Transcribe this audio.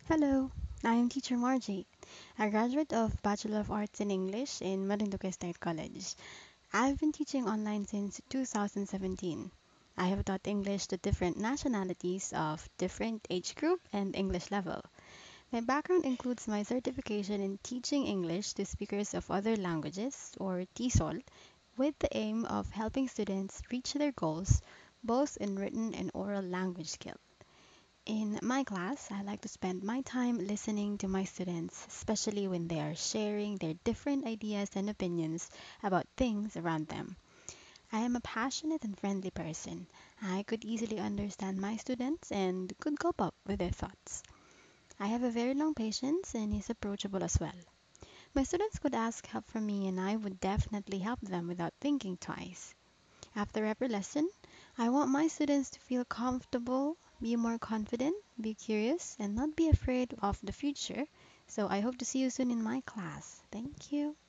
Hello, I am teacher Margie, a graduate of Bachelor of Arts in English in Marinduque State College. I've been teaching online since 2017. I have taught English to different nationalities of different age group and English level. My background includes my certification in teaching English to speakers of other languages, or TESOL, with the aim of helping students reach their goals both in written and oral language skills. In my class, I like to spend my time listening to my students, especially when they are sharing their different ideas and opinions about things around them. I am a passionate and friendly person. I could easily understand my students and could cope up with their thoughts. I have a very long patience and is approachable as well. My students could ask help from me and I would definitely help them without thinking twice. After every lesson, I want my students to feel comfortable, be more confident, be curious, and not be afraid of the future. So I hope to see you soon in my class. Thank you.